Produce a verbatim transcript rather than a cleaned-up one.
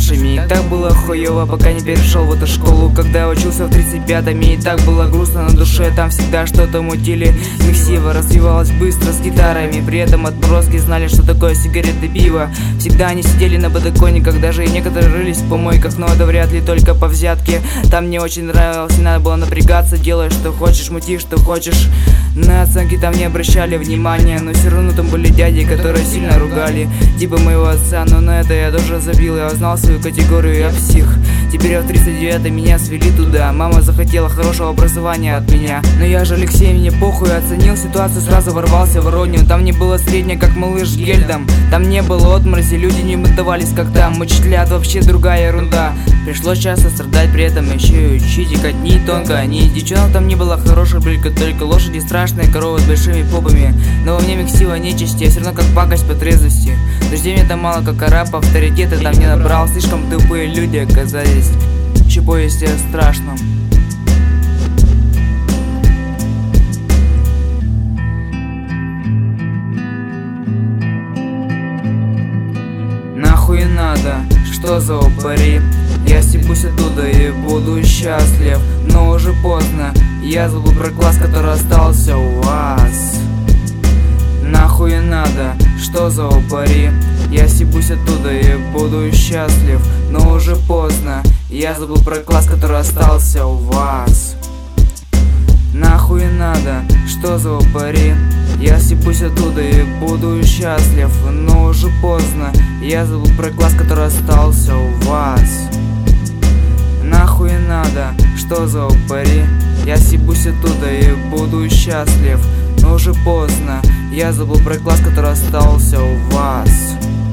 старшими. И так было хуёво, пока не перешел в эту школу. Когда я учился в тридцать пятом, и так было грустно на душе. Там всегда что-то мутили. Миксива развивалась быстро с гитарами. При этом отброски знали, что такое сигареты, пиво. Всегда они сидели на подоконниках, даже и некоторые рылись в помойках. Но это вряд ли только по взятке. Там мне очень нравилось, не надо было напрягаться. Делай что хочешь, мути что хочешь. На оценки там не обращали внимания, но все равно там были дяди, которые сильно ругали типа моего отца, но на это я тоже забил. Я узнал свою категорию, я псих. Теперь я в тридцать девятом, меня свели туда. Мама захотела хорошего образования от меня, но я же Алексей, мне похуй. Оценил ситуацию, сразу ворвался в Воронью. Там не было среднее, как малыш Гельдом. Там не было отморози, люди не бунтовались, как там. Учителя, это вообще другая ерунда. Пришлось часто страдать, при этом еще и учить. И катни тонко, ни девчонок там не было хороших, только, только лошади страшные, коровы с большими попами. Но во мне миксила нечисти, я все равно как пакость по трезвости. Дождей мне там мало, как араб, авторитета там не набрал. Слишком тупые люди оказались. Чего если о страшном? Нахуй надо, что за упыри? Я стебусь оттуда и буду счастлив. Но уже поздно, я забыл про класс, который остался у вас. Нахуй надо, что за упыри? Я стебусь оттуда и буду счастлив. Но уже поздно, я забыл про класс, который остался у вас. Нахуй надо, что за упыри? Я стебусь оттуда и буду счастлив. Но уже поздно, я забыл про класс, который остался у вас. Нахуй надо, что за упыри? Я стебусь оттуда и буду счастлив. Но уже поздно, я забыл про класс, который остался у вас.